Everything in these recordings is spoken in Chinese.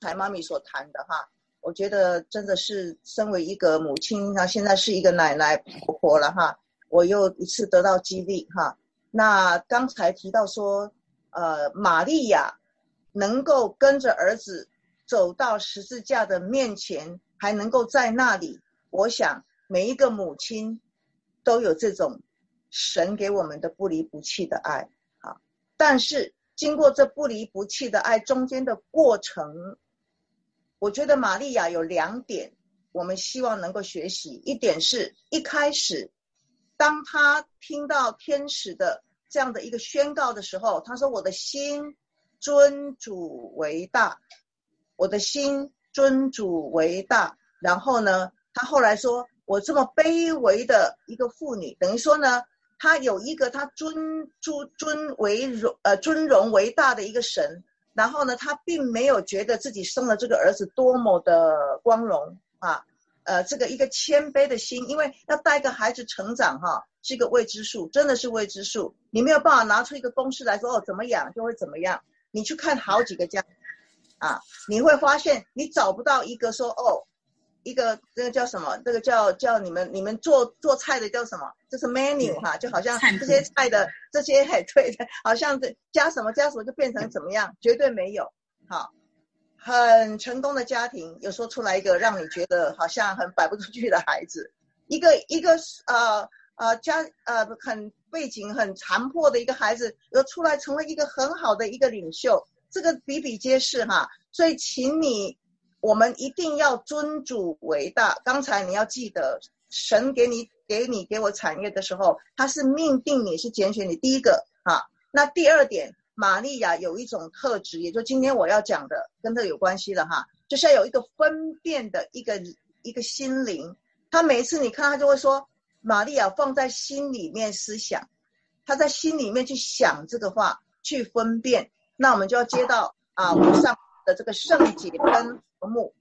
才妈咪所谈的哈，我觉得真的是身为一个母亲，那现在是一个奶奶婆婆了哈，我又一次得到激励哈。那刚才提到说，玛利亚能够跟着儿子走到十字架的面前，还能够在那里，我想每一个母亲都有这种神给我们的不离不弃的爱啊。但是经过这不离不弃的爱中间的过程，我觉得玛利亚有2点我们希望能够学习。一点是一开始当她听到天使的这样的一个宣告的时候，她说我的心尊主为大，我的心尊主为大。然后呢，她后来说我这么卑微的一个妇女，等于说呢，她有一个她尊荣为大的一个神，然后呢，她并没有觉得自己生了这个儿子多么的光荣啊，这个一个谦卑的心，因为要带一个孩子成长哈，是一个未知数，真的是未知数，你没有办法拿出一个公式来说怎么养就会怎么样。你去看好几个家啊，你会发现你找不到一个说一个这个叫什么？这个叫你们做菜的叫什么？这是 menu 哈，就好像这些菜的这些对的，好像加什么就变成怎么样，绝对没有。好，很成功的家庭有说出来一个让你觉得好像很摆不出去的孩子，一个很背景很残破的一个孩子，又出来成为一个很好的一个领袖，这个比比皆是哈。所以请我们一定要尊主为大。刚才你要记得，神给我产业的时候，他是命定你，是拣选你，第一个啊。那第二点，玛利亚有一种特质，也就今天我要讲的跟这有关系的哈，就是要有一个分辨的一个心灵。他每一次你看他就会说，玛利亚放在心里面思想，他在心里面去想这个话，去分辨。那我们就要接到我们上的这个圣洁跟和睦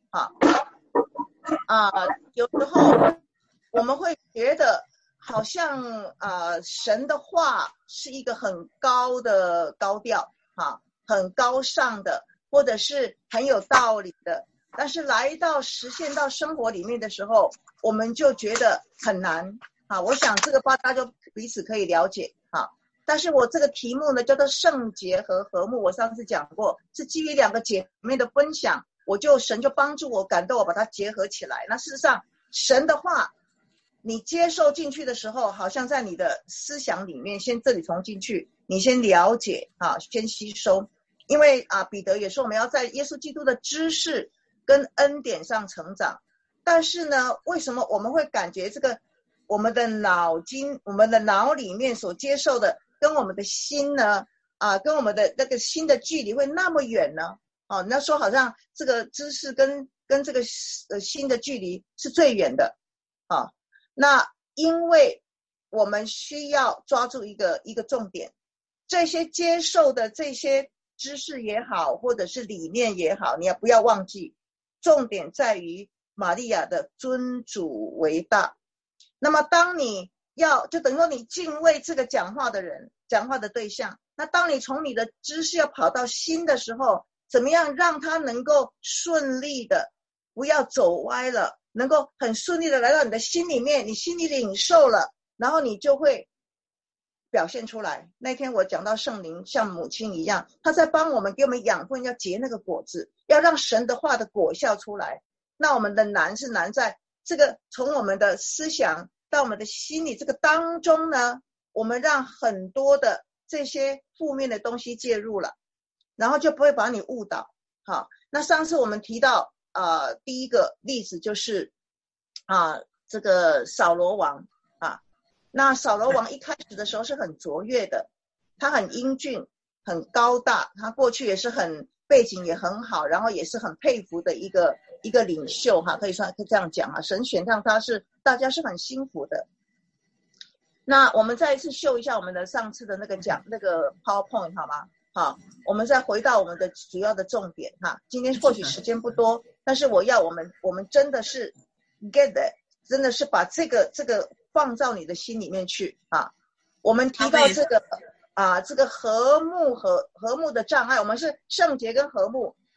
有时候我们会觉得好像神的话是一个很高的高调很高尚的，或者是很有道理的，但是来到实现到生活里面的时候，我们就觉得很难我想这个大家就彼此可以了解但是我这个题目呢叫做圣洁和和睦，我上次讲过，是基于2个姐妹的分享，神就帮助我感动我把它结合起来。那事实上神的话你接受进去的时候，好像在你的思想里面先这里从进去，你先了解先吸收。因为彼得也说我们要在耶稣基督的知识跟恩典上成长。但是呢，为什么我们会感觉这个我们的脑里面所接受的跟我们的心呢跟我们的那个心的距离会那么远呢？那说好像这个知识跟这个心的距离是最远的那因为我们需要抓住一个重点，这些接受的这些知识也好，或者是理念也好，你不要忘记，重点在于玛利亚的尊主为大。那么当你就等于说你敬畏这个讲话的人，讲话的对象，那当你从你的知识要跑到心的时候，怎么样让他能够顺利的不要走歪了，能够很顺利的来到你的心里面，你心里领受了，然后你就会表现出来。那天我讲到圣灵像母亲一样，他在帮我们给我们养分，要结那个果子，要让神的话的果效出来。那我们的难是难在这个从我们的思想到我们的心理这个当中呢，我们让很多的这些负面的东西介入了，然后就不会把你误导。好，那上次我们提到第一个例子就是这个扫罗王那扫罗王一开始的时候是很卓越的，他很英俊很高大，他过去也是很背景也很好，然后也是很佩服的一个领袖可以说可以这样讲神选上他是大家是很幸福的。那我们再一次秀一下我们的上次的那个PowerPoint 好吗？好，我们再回到我们的主要的重点今天或许时间不多，但是我们真的是 get it， 真的是把这个放到你的心里面去我们提到这个这个和睦的障碍，我们是圣洁跟和睦，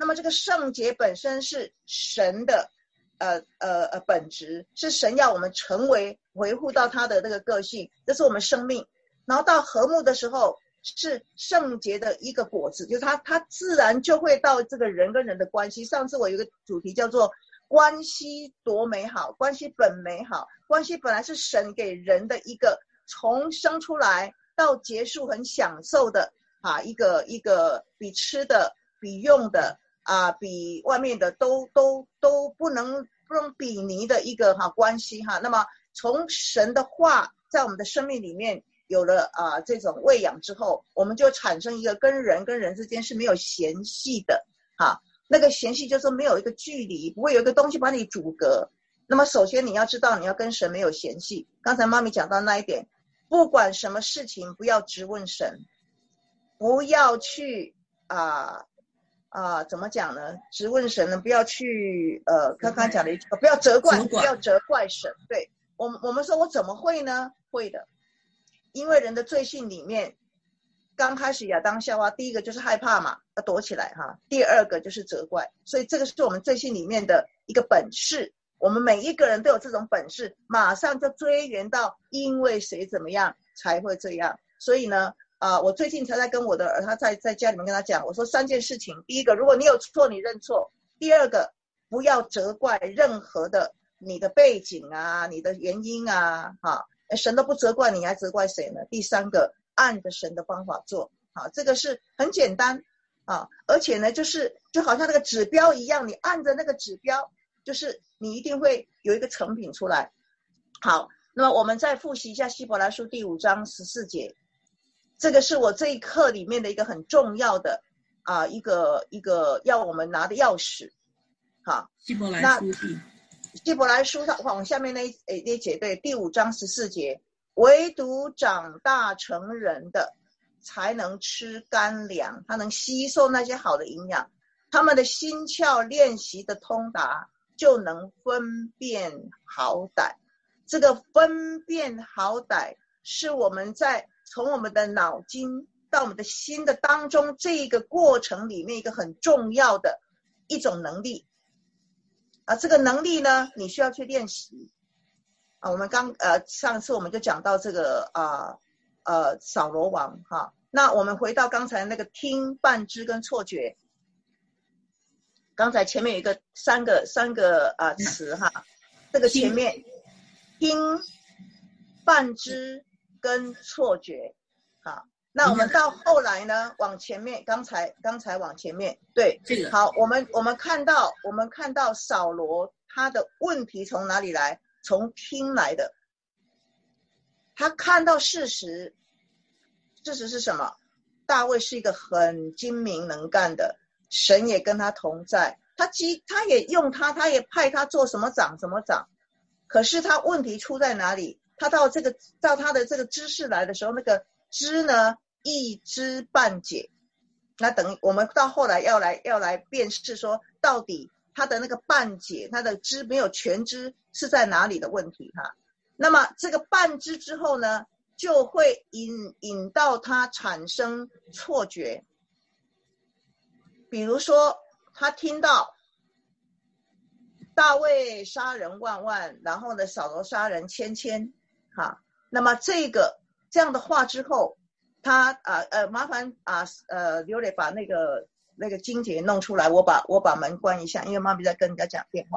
那么这个圣洁本身是神的本质，是神要我们成为维护到他的那个个性，这是我们生命。然后到和睦的时候是圣洁的一个果子，就是它自然就会到这个人跟人的关系。上次我有一个主题叫做关系多美好，关系本美好，关系本来是神给人的一个从生出来到结束很享受的一个比吃的比用的比外面的都不能比拟的一个关系那么从神的话在我们的生命里面有了这种喂养之后，我们就产生一个跟人之间是没有嫌隙的那个嫌隙就是没有一个距离，不会有一个东西把你阻隔。那么首先你要知道你要跟神没有嫌隙。刚才妈咪讲到那一点，不管什么事情不要质问神，不要去怎么讲呢？质问神呢，不要去刚刚讲的一句，不要责怪神。对，我们说我怎么会呢？会的，因为人的罪性里面，刚开始亚当夏娃第一个就是害怕嘛，要躲起来第二个就是责怪，所以这个是我们罪性里面的一个本事。我们每一个人都有这种本事，马上就追源到因为谁怎么样才会这样。所以呢我最近才在跟我的儿，他在家里面跟他讲，我说3件事情。第一个，如果你有错你认错。第二个，不要责怪任何的你的背景你的原因神都不责怪你还责怪谁呢？第三个，按着神的方法做这个是很简单而且呢就好像那个指标一样，你按着那个指标，就是你一定会有一个成品出来。好，那么我们再复习一下希伯来书第5章14节，这个是我这一课里面的一个很重要的一个要我们拿的钥匙希伯来书往下面那一节，对，第5章14节，唯独长大成人的才能吃干粮，他能吸收那些好的营养，他们的心窍练习的通达，就能分辨好歹。这个分辨好歹是我们在从我们的脑筋到我们的心的当中这一个过程里面一个很重要的一种能力这个能力呢你需要去练习我们上次我们就讲到这个扫罗王那我们回到刚才那个听半知跟错觉，刚才前面有一个三个词这个前面听半知跟错觉那我们到后来呢往前面刚才往前面对好，我们看到扫罗他的问题从哪里来？从听来的。他看到事实是什么？大卫是一个很精明能干的，神也跟他同在，他也用他也派他做什么长，可是他问题出在哪里？他到他的这个知识来的时候，那个知呢一知半解。那等我们到后来要来辨识说，到底他的那个半解，他的知没有全知是在哪里的问题那么这个半知之后呢，就会引到他产生错觉。比如说他听到大卫杀人万万，然后呢扫罗杀人千千那么这样的话之后，他麻烦刘磊把那个经节弄出来，我把门关一下，因为妈咪在跟人家讲电话。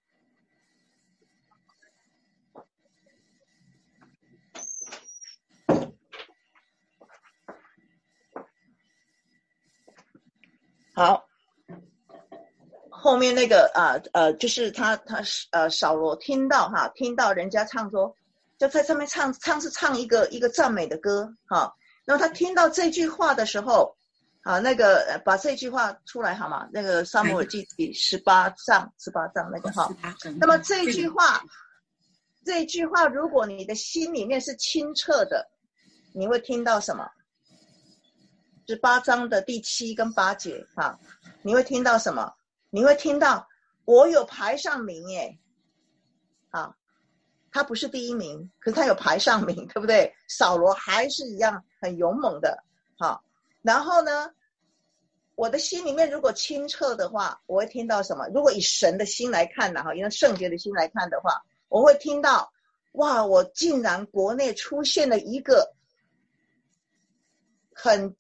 好，后面那个就是他扫罗听到人家唱说，就在上面唱一个赞美的歌那么他听到这句话的时候那个把这句话出来好吗？那个撒母耳记第18章那个那么这句话如果你的心里面是清澈的，你会听到什么？18章的第7跟8节你会听到什么？你会听到我有排上名他不是第一名，可是他有排上名，对不对？扫罗还是一样很勇猛的然后呢我的心里面如果清澈的话，我会听到什么？如果以神的心来看的哈，用圣洁的心来看的话，我会听到，哇，我竟然国内出现了一个很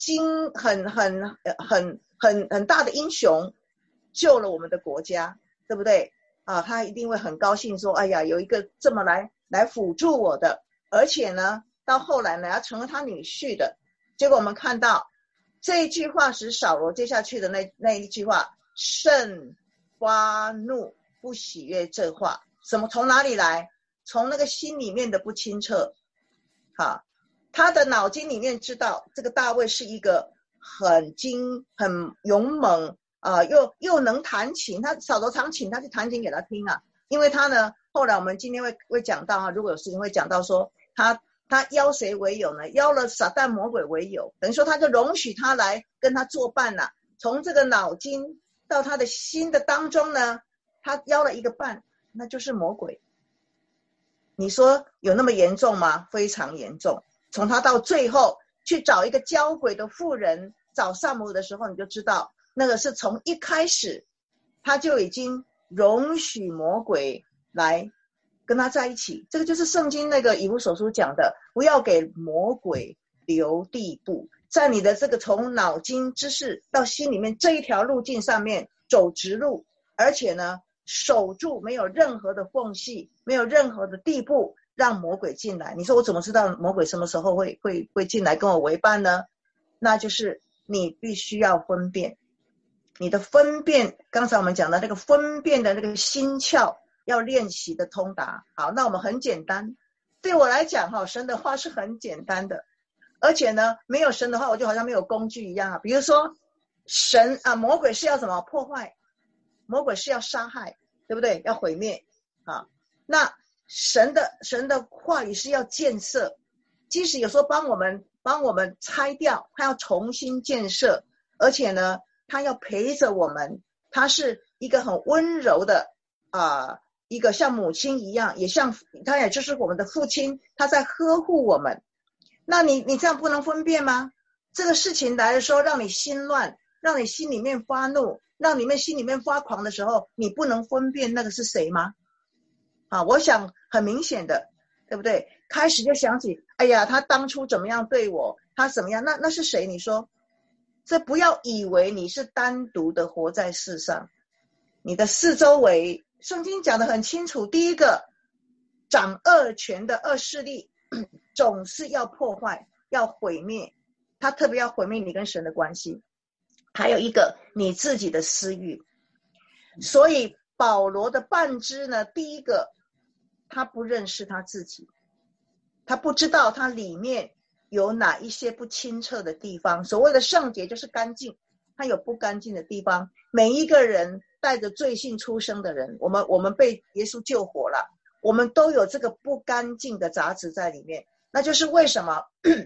大的英雄，救了我们的国家，对不对？啊，他一定会很高兴说，哎呀，有一个这么来辅助我的，而且呢，到后来呢，要成为他女婿的。结果我们看到这一句话使扫罗接下去的那一句话，甚发怒，不喜悦这话，从哪里来？从那个心里面的不清澈。好，他的脑筋里面知道这个大卫是一个很勇猛又能弹琴，他扫罗常请他去弹琴给他听啊，因为他呢，后来我们今天会讲到啊，如果有时间会讲到说他邀谁为友呢？邀了撒旦魔鬼为友，等于说他就容许他来跟他作伴啊。从这个脑筋到他的心的当中呢，他邀了一个伴，那就是魔鬼。你说有那么严重吗？非常严重。从他到最后去找一个交鬼的妇人，找撒母耳的时候，你就知道那个是从一开始他就已经容许魔鬼来跟他在一起。这个就是圣经那个以弗所书讲的，不要给魔鬼留地步，在你的这个从脑筋知识到心里面这一条路径上面走直路，而且呢守住，没有任何的缝隙，没有任何的地步让魔鬼进来。你说我怎么知道魔鬼什么时候会进来跟我为伴呢？那就是你必须要分辨，你的分辨，刚才我们讲的那个分辨的那个心窍要练习的通达。好，那我们很简单，对我来讲神的话是很简单的，而且呢没有神的话我就好像没有工具一样。比如说神魔鬼是要什么？破坏，魔鬼是要杀害，对不对？要毁灭啊。那神的话语是要建设，即使有时候帮我们拆掉，他要重新建设，而且呢他要陪着我们，他是一个很温柔的一个像母亲一样，他也就是我们的父亲，他在呵护我们。那你这样不能分辨吗？这个事情来的时候让你心乱，让你心里面发怒，让你们心里面发狂的时候，你不能分辨那个是谁吗？我想很明显的，对不对？开始就想起，哎呀，他当初怎么样对我，他怎么样，那是谁？你说，这不要以为你是单独的活在世上，你的四周围，圣经讲得很清楚，第一个，掌恶权的恶势力总是要破坏，要毁灭，他特别要毁灭你跟神的关系。还有一个你自己的私欲。所以保罗的半知呢，第一个他不认识他自己，他不知道他里面有哪一些不清澈的地方。所谓的圣洁就是干净，他有不干净的地方。每一个人带着罪性出生的人，我们被耶稣救活了，我们都有这个不干净的杂质在里面。那就是为什么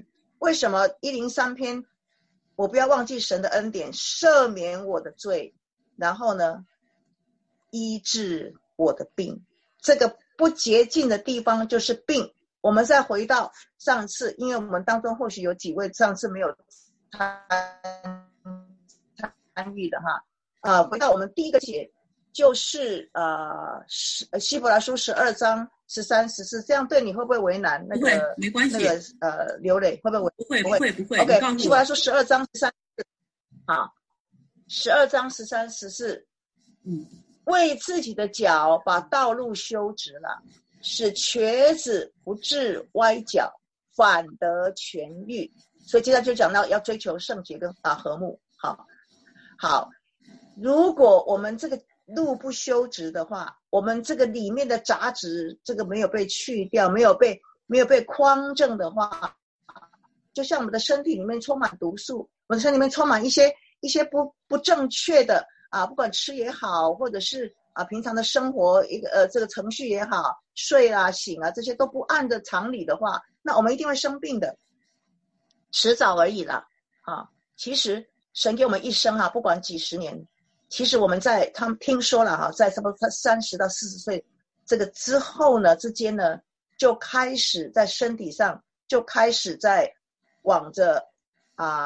103篇我不要忘记神的恩典，赦免我的罪，然后呢医治我的病。这个不洁净的地方就是病。我们再回到上次，因为我们当中或许有几位上次没有参与的哈，回到我们第一个节，就是希伯来书12章13、14，这样对你会不会为难？ 不会，没关系。 刘磊会不会为？ 不会。 OK， 希伯来书12章13，好，12章13、14，为自己的脚把道路修直了，使瘸子不致歪脚，反得痊愈。所以接下来就讲到要追求圣洁跟和睦。好，如果我们这个路不修直的话，我们这个里面的杂质这个没有被去掉，没有被匡正的话，就像我们的身体里面充满毒素，我们的身体里面充满一些不正确的不管吃也好，或者是平常的生活这个程序也好，睡醒这些都不按着常理的话，那我们一定会生病的，迟早而已啦。其实神给我们一生不管几十年，其实我们他们听说了在差不多30到40岁这个之后呢之间呢，就开始在身体上就开始在往着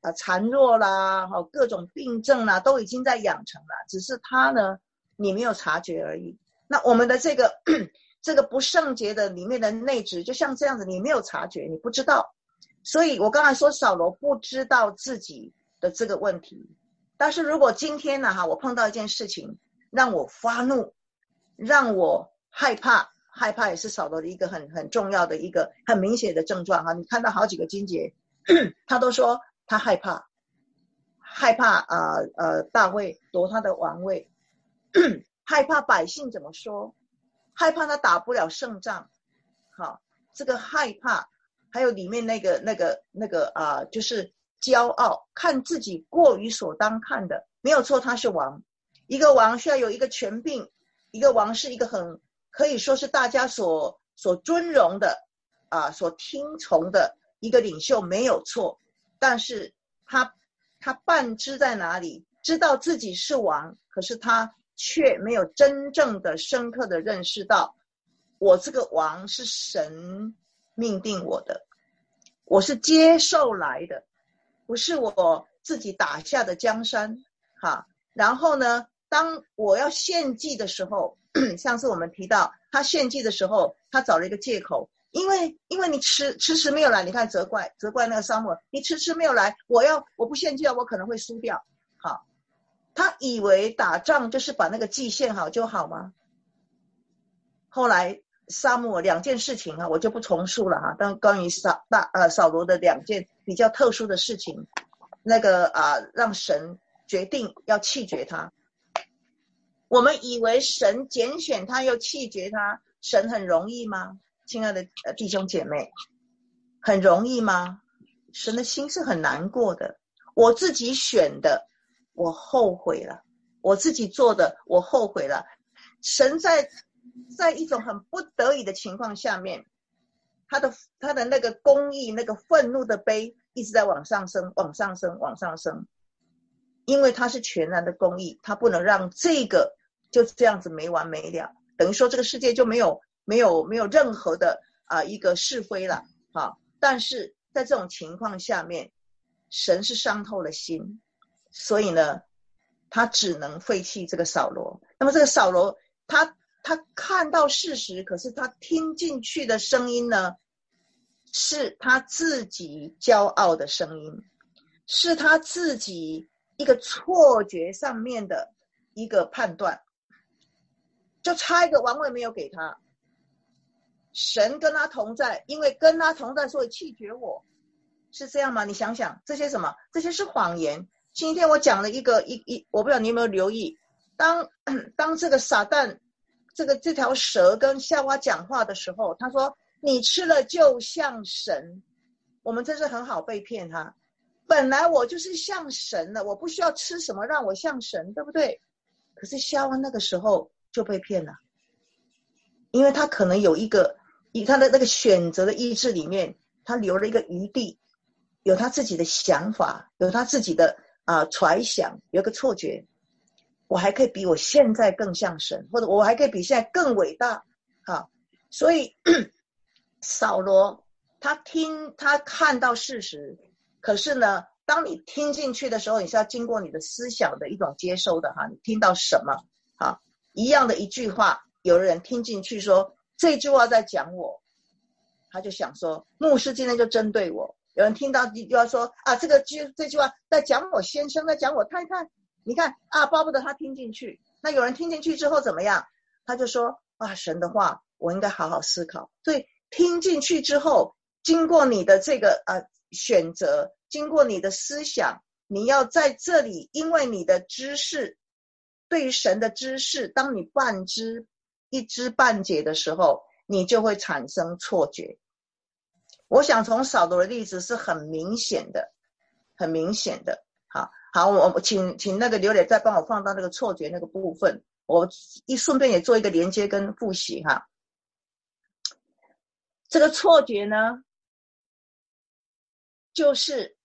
孱弱啦，各种病症啦，都已经在养成了，只是他呢，你没有察觉而已。那我们的这个这个不圣洁的里面的内质，就像这样子，你没有察觉，你不知道。所以我刚才说扫罗不知道自己的这个问题，但是如果今天呢，我碰到一件事情让我发怒，让我害怕，害怕也是扫罗的一个很重要的一个很明显的症状哈。你看到好几个经节，他都说他害怕，害怕大卫夺他的王位，害怕百姓怎么说，害怕他打不了胜仗。好，这个害怕。还有里面那个就是骄傲，看自己过于所当看的，没有错，他是王。一个王需要有一个权柄，一个王是一个很可以说是大家所尊荣的所听从的一个领袖，没有错。但是他半知在哪里，知道自己是王，可是他却没有真正的深刻的认识到，我这个王是神命定我的，我是接受来的，不是我自己打下的江山然后呢，当我要献祭的时候，上次我们提到他献祭的时候，他找了一个借口，因为你迟迟没有来，你看责怪那个撒母耳，你迟迟没有来，我不献祭了，我可能会输掉。好，他以为打仗就是把那个祭献好就好吗？后来撒母耳两件事情我就不重述了但关于扫罗的两件比较特殊的事情，那个让神决定要弃绝他。我们以为神拣选他又弃绝他，神很容易吗？亲爱的弟兄姐妹，很容易吗？神的心是很难过的。我自己选的，我后悔了；我自己做的，我后悔了。神在一种很不得已的情况下面，他的那个公义，那个愤怒的杯一直在往上升，往上升，往上升。因为他是全然的公义，他不能让这个就这样子没完没了，等于说这个世界就没有任何的一个是非了但是在这种情况下面，神是伤透了心，所以呢，他只能废弃这个扫罗。那么这个扫罗，他看到事实，可是他听进去的声音呢，是他自己骄傲的声音，是他自己一个错觉上面的一个判断，就差一个王位没有给他。神跟他同在，因为跟他同在，所以弃绝我，是这样吗？你想想，这些什么？这些是谎言。今天我讲了我不知道你有没有留意，当这个撒旦这条蛇跟夏娃讲话的时候，他说你吃了就像神，我们真是很好被骗本来我就是像神了，我不需要吃什么让我像神，对不对？可是夏娃那个时候就被骗了，因为他可能有他的那个选择的意志里面，他留了一个余地，有他自己的想法，有他自己的揣想，有一个错觉，我还可以比我现在更像神，或者我还可以比现在更伟大所以扫罗他看到事实，可是呢，当你听进去的时候，你是要经过你的思想的一种接收的你听到什么一样的一句话，有人听进去说这句话在讲我，他就想说牧师今天就针对我。有人听到就要说这句话在讲我先生，在讲我太太，你看巴不得他听进去。那有人听进去之后怎么样？他就说神的话我应该好好思考。所以听进去之后，经过你的这个选择，经过你的思想，你要在这里，因为你的知识，对于神的知识，当你一知半解的时候，你就会产生错觉。我想从扫罗的例子是很明显的，很明显的。好，我请那个刘磊再帮我放到那个错觉那个部分，我顺便也做一个连接跟复习这个错觉呢，就是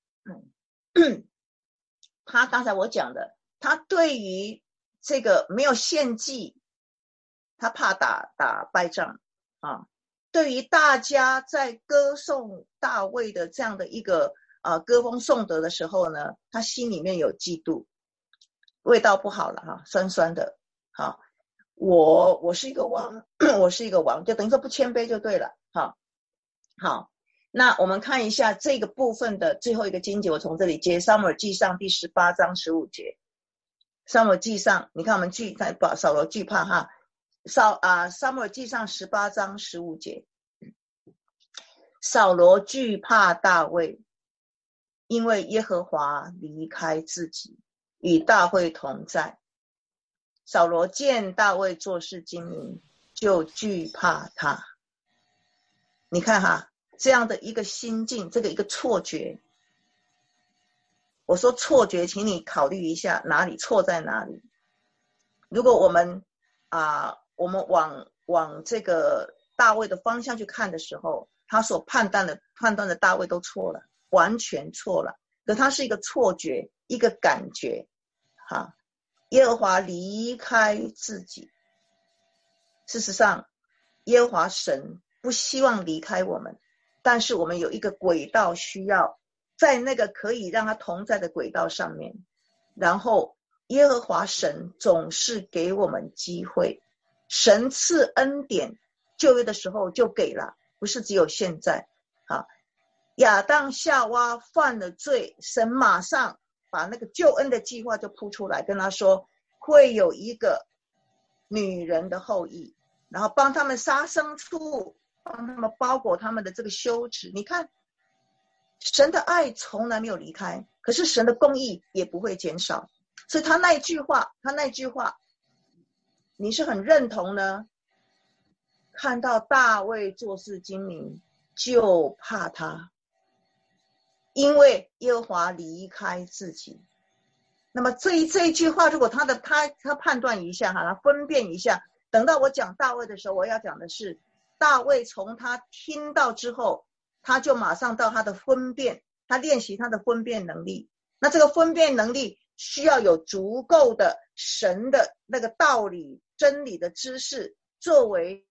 他刚才我讲的，他对于这个没有献祭，他怕打败仗对于大家在歌颂大卫的这样的一个歌风颂德的时候呢，他心里面有嫉妒，味道不好了哈，酸酸的。好，我是一个王，我是一个王，就等于说不谦卑就对了。好，那我们看一下这个部分的最后一个经节，我从这里接撒母耳记上第18章15节。撒母耳记上，你看我们扫罗惧怕哈，撒母耳记上18章15节，扫罗惧怕大卫，因为耶和华离开自己，与大卫同在。扫罗见大卫做事精明，就惧怕他。你看哈，这样的一个心境，这个一个错觉。我说错觉，请你考虑一下哪里错在哪里。如果我们往这个大卫的方向去看的时候，他所判断的大卫都错了，完全错了。可他是一个错觉，一个感觉。耶和华离开自己。事实上，耶和华神不希望离开我们，但是我们有一个轨道需要在那个可以让他同在的轨道上面，然后耶和华神总是给我们机会，神赐恩典，旧约的时候就给了，不是只有现在。亚当夏娃犯了罪，神马上把那个救恩的计划就铺出来，跟他说会有一个女人的后裔，然后帮他们杀牲畜，帮他们包裹他们的这个羞耻。你看神的爱从来没有离开，可是神的公义也不会减少。所以他那一句话你是很认同呢？看到大卫做事精明，就怕他，因为耶和华离开自己。那么这一句话，如果他判断一下他分辨一下，等到我讲大卫的时候，我要讲的是大卫从他听到之后，他就马上到他的分辨，他练习他的分辨能力。那这个分辨能力需要有足够的神的那个道理真理的知识，作为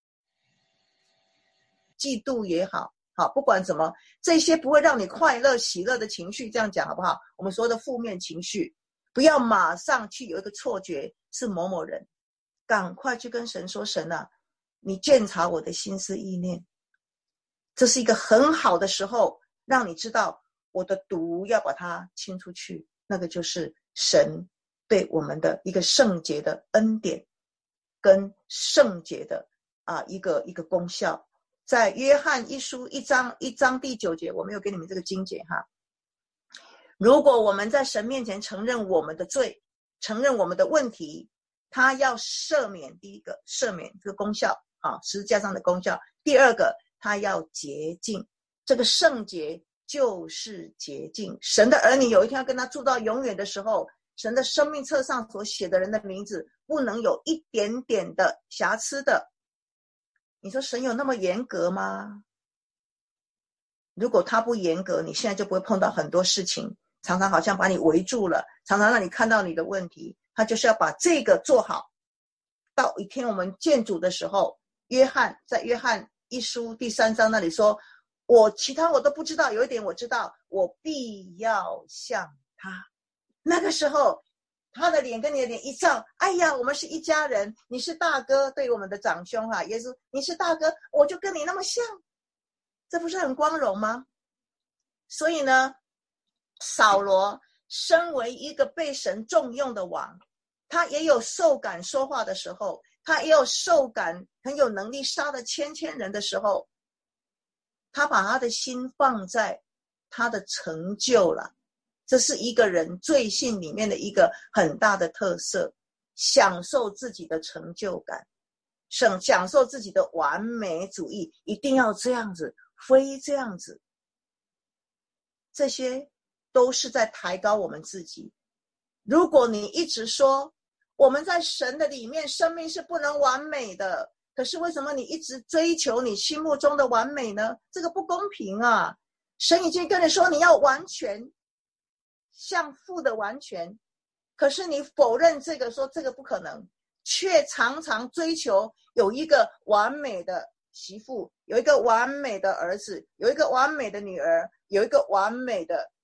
嫉妒也好，不管怎么，这些不会让你快乐喜乐的情绪，这样讲好不好？我们所有的负面情绪，不要马上去有一个错觉是某某人，赶快去跟神说，神啊，你鉴察我的心思意念。这是一个很好的时候，让你知道我的毒要把它清出去，那个就是神对我们的一个圣洁的恩典跟圣洁的一个功效。在约翰一书1章第9节，我没有给你们这个经节哈。如果我们在神面前承认我们的罪，承认我们的问题，他要赦免。第一个赦免这个功效十字架上的功效。第二个他要洁净，这个圣洁就是洁净。神的儿女有一天要跟他住到永远的时候，神的生命册上所写的人的名字不能有一点点的瑕疵的。你说神有那么严格吗？如果他不严格，你现在就不会碰到很多事情，常常好像把你围住了，常常让你看到你的问题。他就是要把这个做好，到一天我们见主的时候，在约翰一书第3章那里说，其他我都不知道，有一点我知道，我必要像他。那个时候他的脸跟你的脸一照，哎呀，我们是一家人，你是大哥，对于我们的长兄耶稣，你是大哥，我就跟你那么像，这不是很光荣吗？所以呢，扫罗身为一个被神重用的王，他也有受感说话的时候，他也有受感很有能力杀了千人的时候，他把他的心放在他的成就了。这是一个人罪性里面的一个很大的特色，享受自己的成就感，享受自己的完美主义，一定要这样子，非这样子。这些都是在抬高我们自己。如果你一直说我们在神的里面生命是不能完美的，可是为什么你一直追求你心目中的完美呢？这个不公平啊！神已经跟你说你要完全，像父的完全，可是你否认这个，说这个不可能，却常常追求有一个完美的媳妇，有一个完美的儿子，有一个完美的女儿，有一个完美的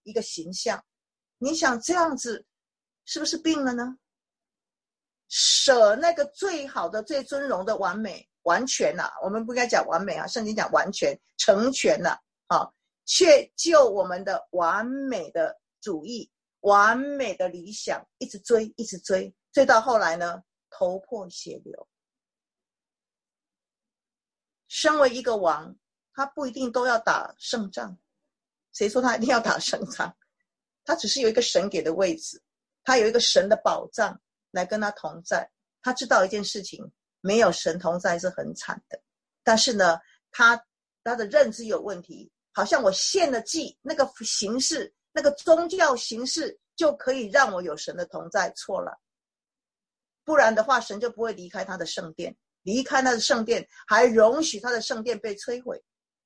一个形象。你想这样子是不是病了呢？舍那个最好的、最尊荣的完美、完全啊，我们不应该讲完美啊，圣经讲完全、成全了啊，却就我们的完美的主义、完美的理想，一直追，一直追，追到后来呢，头破血流。身为一个王，他不一定都要打胜仗，谁说他一定要打胜仗？他只是有一个神给的位置，他有一个神的保障来跟他同在。他知道一件事情，没有神同在是很惨的。但是呢，他的认知有问题，好像我献了祭，那个形式，那个宗教形式就可以让我有神的同在，错了。不然的话，神就不会离开他的圣殿，离开他的圣殿，还容许他的圣殿被摧毁。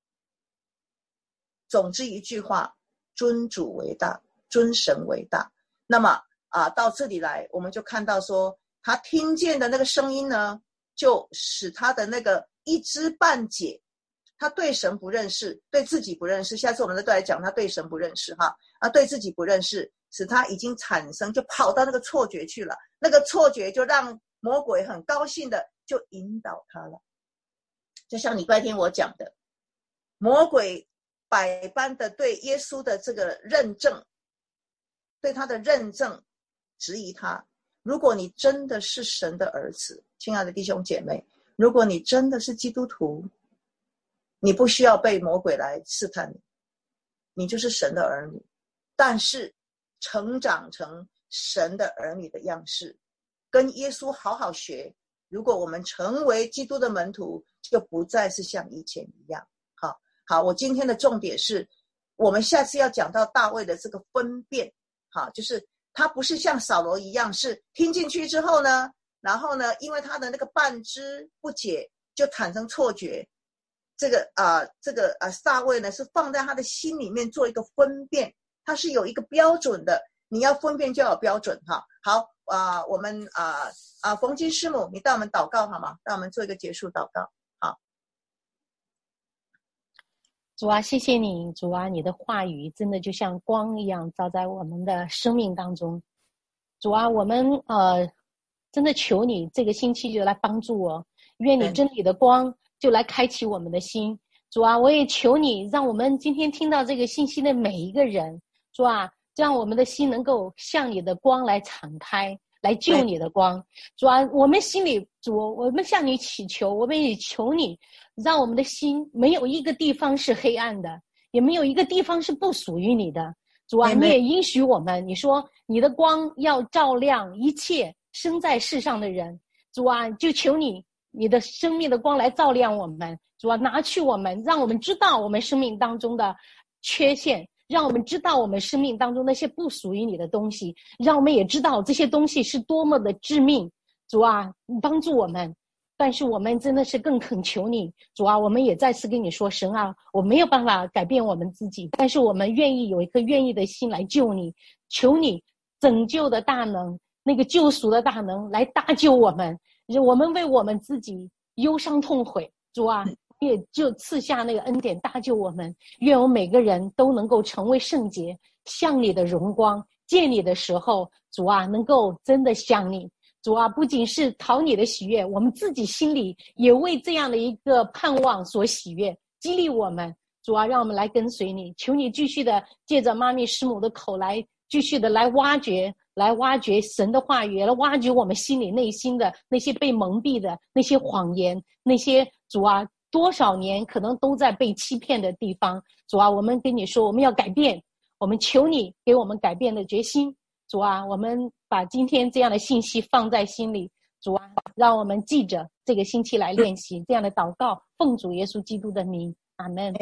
总之一句话，尊主为大，尊神为大。那么到这里来，我们就看到说，他听见的那个声音呢，就使他的那个一知半解，他对神不认识，对自己不认识。下次我们再来讲他对神不认识哈，对自己不认识，使他已经产生，就跑到那个错觉去了。那个错觉就让魔鬼很高兴的就引导他了。就像礼拜天我讲的，魔鬼百般的对耶稣的这个认证，对他的认证质疑他。如果你真的是神的儿子，亲爱的弟兄姐妹，如果你真的是基督徒，你不需要被魔鬼来试探你，你就是神的儿女。但是成长成神的儿女的样式，跟耶稣好好学。如果我们成为基督的门徒，就不再是像以前一样。好，我今天的重点是，我们下次要讲到大卫的这个分辨，就是他不是像扫罗一样，是听进去之后呢，然后呢，因为他的那个半知不解，就产生错觉。这个大卫呢，是放在他的心里面做一个分辨，他是有一个标准的，你要分辨就要有标准哈。好我们冯金师母，你带我们祷告好吗？带我们做一个结束祷告。好， 主啊，谢谢你，主啊，你的话语真的就像光一样照在我们的生命当中。主啊，我们真的求你这个星期就来帮助我，愿你真理的光就来开启我们的心。主啊，我也求你让我们今天听到这个信息的每一个人，主啊，让我们的心能够向你的光来敞开，来救你的光。主啊，我们心里，主，我们向你祈求，我们也求你让我们的心没有一个地方是黑暗的，也没有一个地方是不属于你的。主啊，你也允许我们，你说你的光要照亮一切生在世上的人。主啊，就求你的生命的光来照亮我们。主啊，拿去我们，让我们知道我们生命当中的缺陷，让我们知道我们生命当中那些不属于你的东西，让我们也知道这些东西是多么的致命。主啊，你帮助我们。但是我们真的是更恳求你，主啊，我们也再次跟你说，神啊，我没有办法改变我们自己，但是我们愿意有一颗愿意的心来救你，求你拯救的大能，那个救赎的大能来搭救我们。我们为我们自己忧伤痛悔，主啊，也就赐下那个恩典搭救我们。愿我们每个人都能够成为圣洁，像你的荣光，见你的时候，主啊，能够真的像你。主啊，不仅是讨你的喜悦，我们自己心里也为这样的一个盼望所喜悦，激励我们。主啊，让我们来跟随你，求你继续的借着妈咪师母的口来继续的来挖掘神的话语，来挖掘我们心里内心的那些被蒙蔽的那些谎言，那些主啊多少年可能都在被欺骗的地方。主啊，我们跟你说我们要改变，我们求你给我们改变的决心。主啊，我们把今天这样的信息放在心里，主啊，让我们记着这个星期来练习这样的祷告，奉主耶稣基督的名，阿们。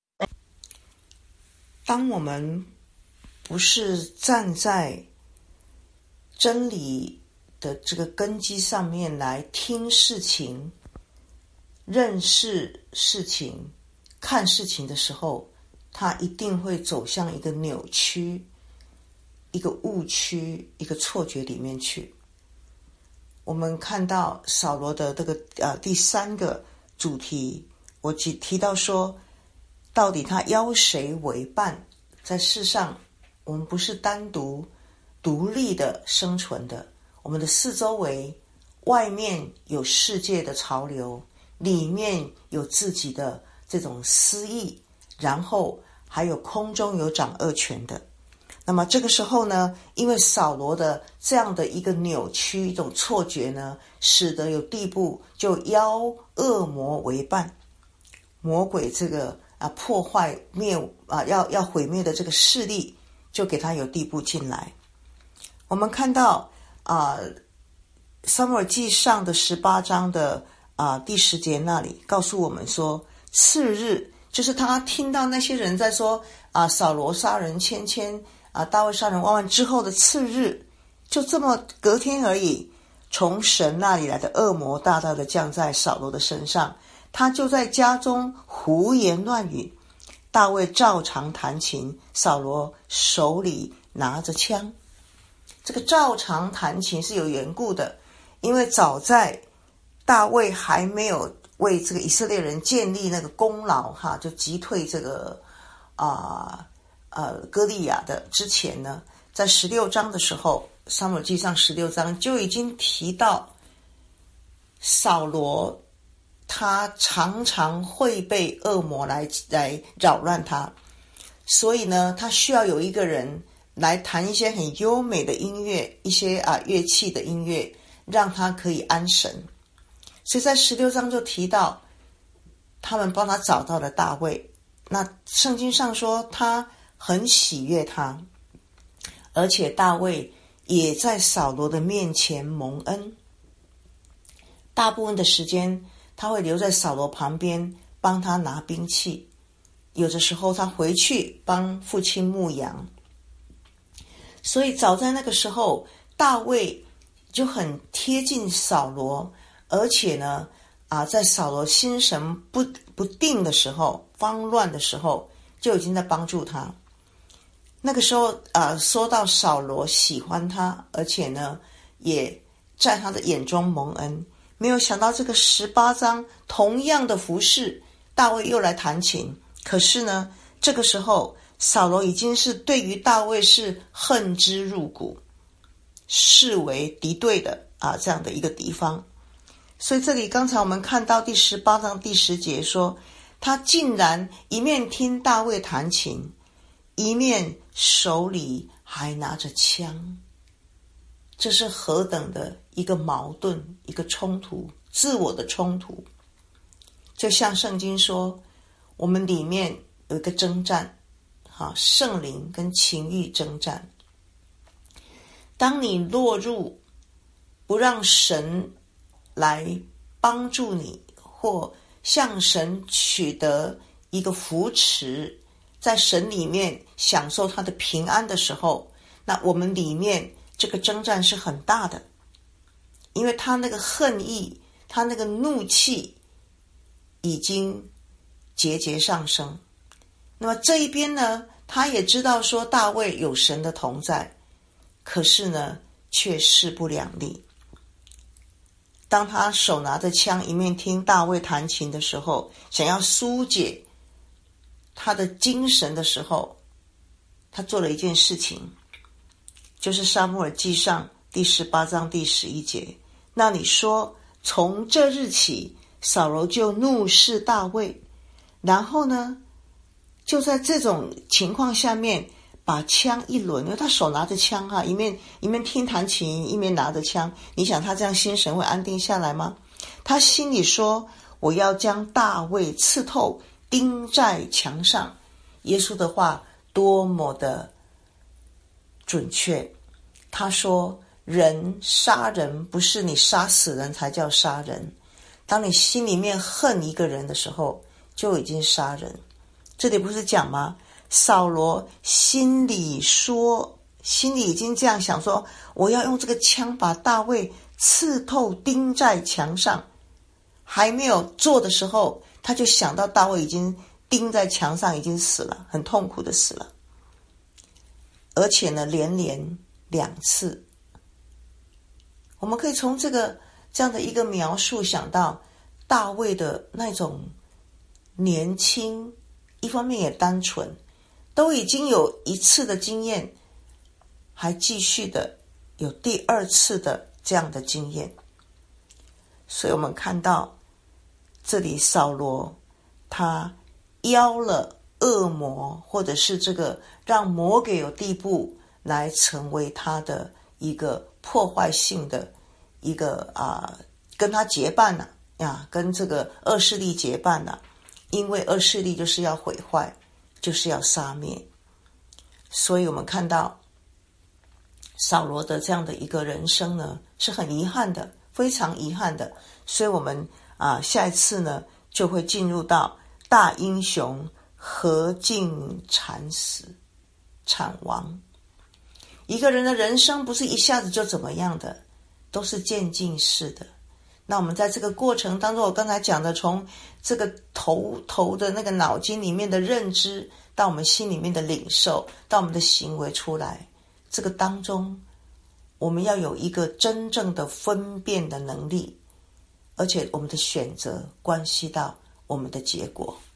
当我们不是站在真理的这个根基上面来听事情、认识事情、看事情的时候，它一定会走向一个扭曲、一个误区、一个错觉里面去。我们看到扫罗的这个第三个主题，我提到说，到底他邀谁为伴？在世上我们不是单独独立的生存的，我们的四周围外面有世界的潮流，里面有自己的这种私意，然后还有空中有掌恶权的。那么这个时候呢，因为扫罗的这样的一个扭曲一种错觉呢，使得有地步就邀恶魔为伴，魔鬼这个破坏要毁灭的这个势力，就给他有地步进来。我们看到撒母耳记上的18章的第10节那里告诉我们说，次日就是他听到那些人在说扫罗杀人千千大卫杀人万万之后的次日，就这么隔天而已，从神那里来的恶魔大大的降在扫罗的身上，他就在家中胡言乱语。大卫照常弹琴，扫罗手里拿着枪。这个照常弹琴是有缘故的，因为早在大卫还没有为这个以色列人建立那个功劳就击退这个歌利亚的之前呢，在16章的时候，撒母耳记上16章就已经提到扫罗他常常会被恶魔来扰乱他，所以呢，他需要有一个人来弹一些很优美的音乐，一些乐器的音乐，让他可以安神。所以在16章就提到他们帮他找到了大卫，那圣经上说他很喜悦他，而且大卫也在扫罗的面前蒙恩。大部分的时间他会留在扫罗旁边帮他拿兵器，有的时候他回去帮父亲牧羊。所以早在那个时候，大卫就很贴近扫罗，而且呢在扫罗心神不定的时候，慌乱的时候，就已经在帮助他。那个时候说到扫罗喜欢他，而且呢也在他的眼中蒙恩。没有想到这个18章同样的服事，大卫又来弹琴。可是呢，这个时候扫罗已经是对于大卫是恨之入骨，视为敌对的这样的一个地方。所以这里刚才我们看到第18章第10节说，他竟然一面听大卫弹琴，一面手里还拿着枪。这是何等的一个矛盾，一个冲突，自我的冲突。就像圣经说，我们里面有一个征战，圣灵跟情欲征战。当你落入不让神来帮助你，或向神取得一个扶持，在神里面享受他的平安的时候，那我们里面这个征战是很大的，因为他那个恨意，他那个怒气已经节节上升。那么这一边呢，他也知道说大卫有神的同在，可是呢却势不两立。当他手拿着枪一面听大卫弹琴的时候，想要疏解他的精神的时候，他做了一件事情，就是撒母耳记上第18章第11节，那里说，从这日起扫罗就怒视大卫，然后呢就在这种情况下面把枪一抡，因为他手拿着枪一面听弹琴，一面拿着枪，你想他这样心神会安定下来吗？他心里说，我要将大卫刺透，钉在墙上。耶稣的话多么的准确，他说人杀人不是你杀死人才叫杀人，当你心里面恨一个人的时候就已经杀人。这里不是讲吗？扫罗心里已经这样想说，我要用这个枪把大卫刺透，钉在墙上。还没有做的时候，他就想到大卫已经钉在墙上，已经死了，很痛苦的死了，而且呢连连2次。我们可以从这样的一个描述想到大卫的那种年轻，一方面也单纯，都已经有一次的经验， 还继续的有第二次的这样的经验。所以我们看到这里扫罗他邀了恶魔，或者是这个让魔鬼有地步来成为他的一个破坏性的一个跟他结伴了跟这个恶势力结伴了，因为恶势力就是要毁坏，就是要杀灭。所以我们看到扫罗的这样的一个人生呢，是很遗憾的，非常遗憾的。所以我们下一次呢就会进入到大英雄何竟惨死惨亡。一个人的人生不是一下子就怎么样的，都是渐进式的。那我们在这个过程当中，我刚才讲的，从这个头的那个脑筋里面的认知，到我们心里面的领受，到我们的行为出来，这个当中我们要有一个真正的分辨的能力，而且我们的选择关系到我们的结果。